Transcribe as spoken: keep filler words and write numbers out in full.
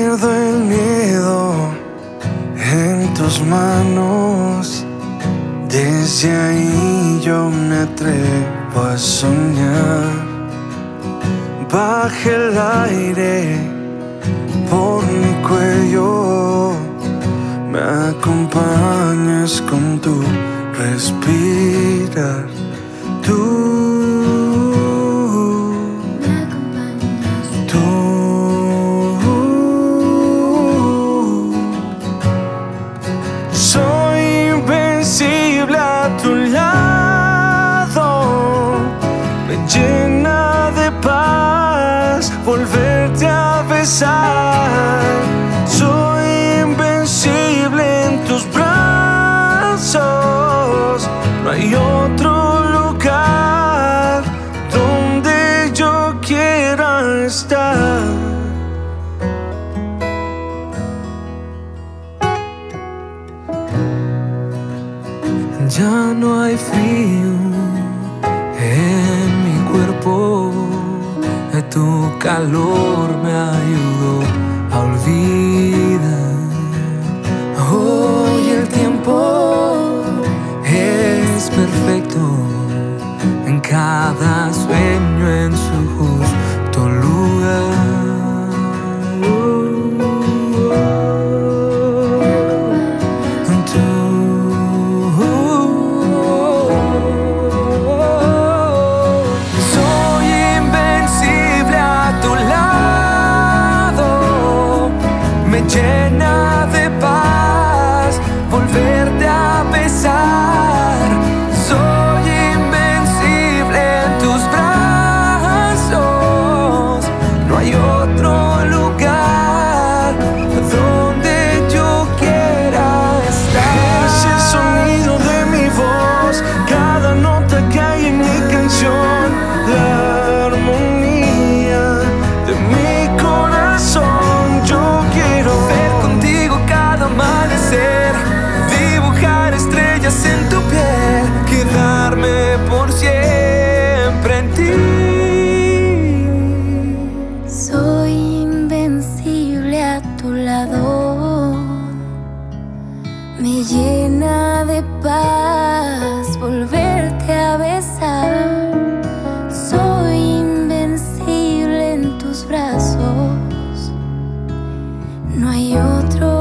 pierdo el miedo en tus manos. Desde ahí yo me atrevo a soñar. Baja el aire por mi cuello, me acompañas con tu respirar. Tú a tu lado, me llena de paz volverte a besar. Soy invencible en tus brazos, no hay otro lugar donde yo quiera estar. Ya no hay frío en mi cuerpo, tu calor me ayudó a olvidar. Hoy el tiempo es perfecto, en cada sueño en su justo lugar. Llena de paz volverte a besar. Soy invencible en tus brazos, no hay otro lugar donde yo quiera estar. Es el sonido de mi voz, cada nota que hay en mi canción, la armonía de mi corazón. Yo quiero ver contigo cada amanecer, dibujar estrellas en tu piel, quedarme por siempre en ti. Soy invencible a tu lado, me llena de paz volverte a besar. Soy invencible en tus brazos, no hay otro